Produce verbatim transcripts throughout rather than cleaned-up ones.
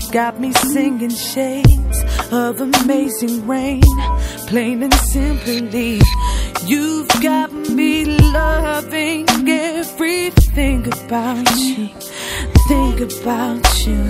got me singing shades of amazing rain. Plain and simply, you've got me loving everything about you. Think about you.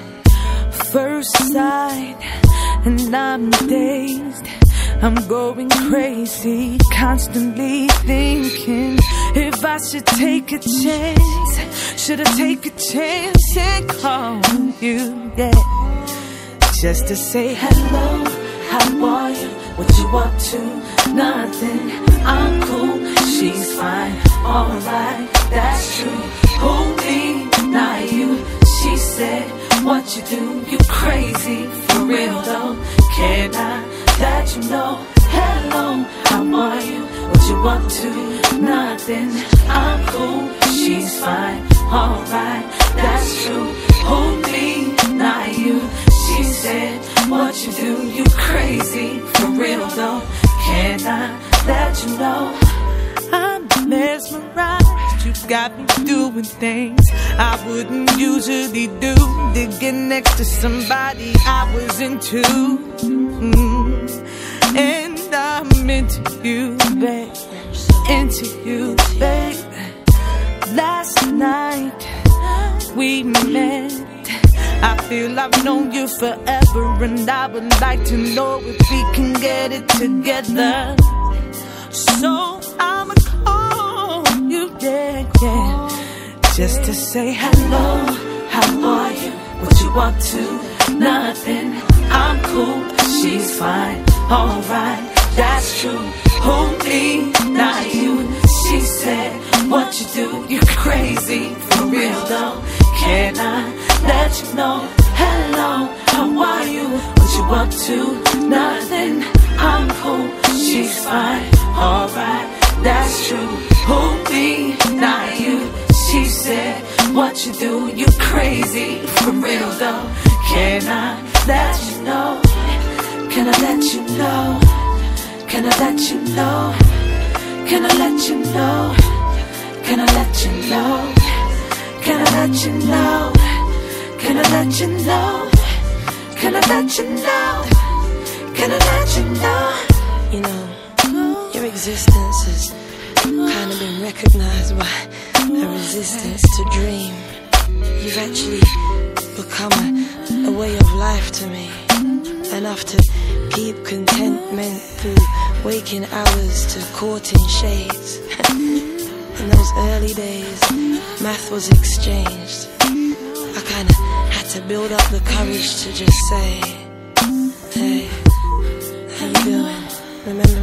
First sight, and I'm dazed. I'm going crazy, constantly thinking if I should take a chance. Should I take a chance and call you, yeah, just to say hello, how are you, what you up to, nothing, I'm cool, she's fine, alright, that's true, who me, not you, she said, what you do, you crazy, for real though, can I let you know, hello, how are you, what you up to, nothing, I'm cool, she's fine, alright, that's true, who me, not you, she said, what you do, you crazy, for real though, can I let you know, I'm mesmerized, you got me doing things I wouldn't usually do, to get next to somebody I was into, mm. And I'm into you, babe, into you, babe. Last night we met, I feel I've known you forever, and I would like to know if we can get it together. So I'ma call you, yeah, yeah, just to say hello, how are you, what you up to, nothing, I'm cool, she's fine, alright, that's true, who me, not you, she said, what you do, you crazy, for real though, can I let you know, hello, how are you, what you up to, nothing, I'm cool, she's fine, alright, that's true, who me, not you, she said, what you do, you crazy, for real though, can I let you know, can I let you know, can I let you know, can I let you know, can I let you know, can I let you know, can I let you know, can I let you know, can I let you know. You know, your existence has kind of been recognized by a resistance to dream. You've actually become a, a way of life to me, enough to keep contentment through waking hours to courting shades. In those early days, math was exchanged. I kinda had to build up the courage to just say, hey, how you doing? Remember